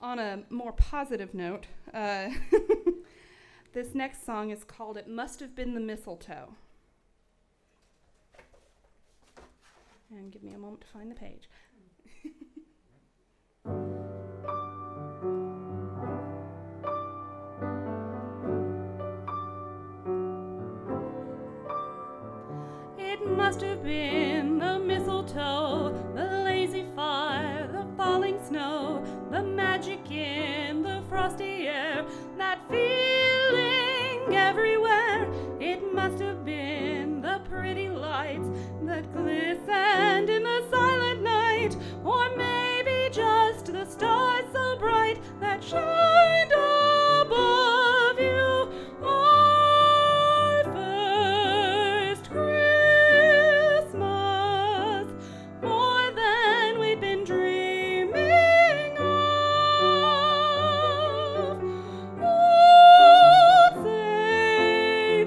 on a more positive note, this next song is called It Must Have Been the Mistletoe. And give me a moment to find the page. It must have been the mistletoe, the lazy fire, the falling snow, the magic in the frosty air, that feeling everywhere. It must have been the pretty lights that glistened in the silent night, or maybe just the stars so bright that shined above you. Our first Christmas, more than we'd been dreaming of. Old Saint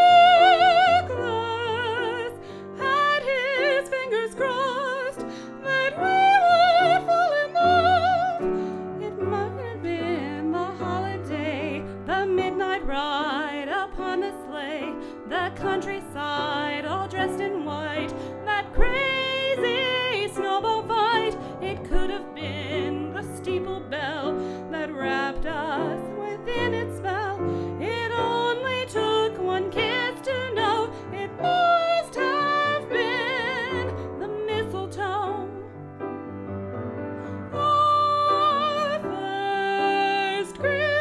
Nicholas had his fingers crossed that we would fall in love. It might have been the holiday, the midnight ride upon the sleigh, the countryside all dressed in white, that crazy snowball fight. It could have been the steeple bell that wrapped us within its spell. It only took one kiss to know it must have been the mistletoe. Our first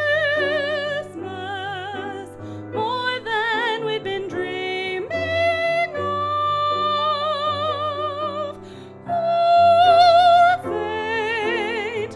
Christmas, more than we'd been dreaming of. Old Saint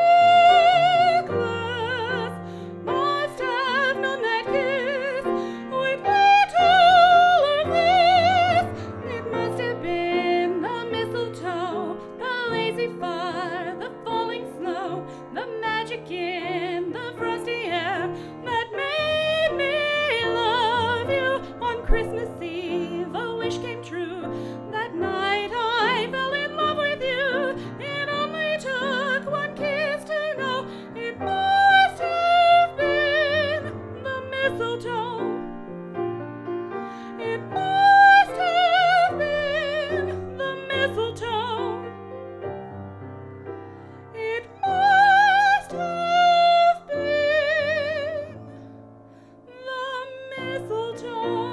Nicholas must have known that kiss would lead to all of this. It must have been the mistletoe, the lazy fire, the falling snow, the magic in the frosty air that made me love you. On Christmas Eve, a wish came true. That night I fell in love with you. It only took one kiss to know it must have been the mistletoe. It must have been the mistletoe. It must have been the mistletoe.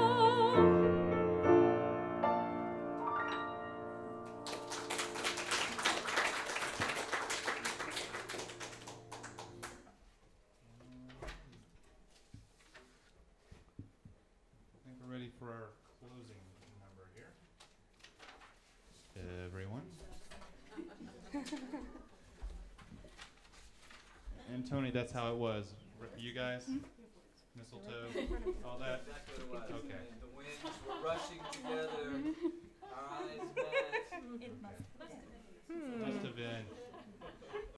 I think we're ready for our closing number here. Everyone. And Tony, that's how it was. You guys, mistletoe, all that. Okay.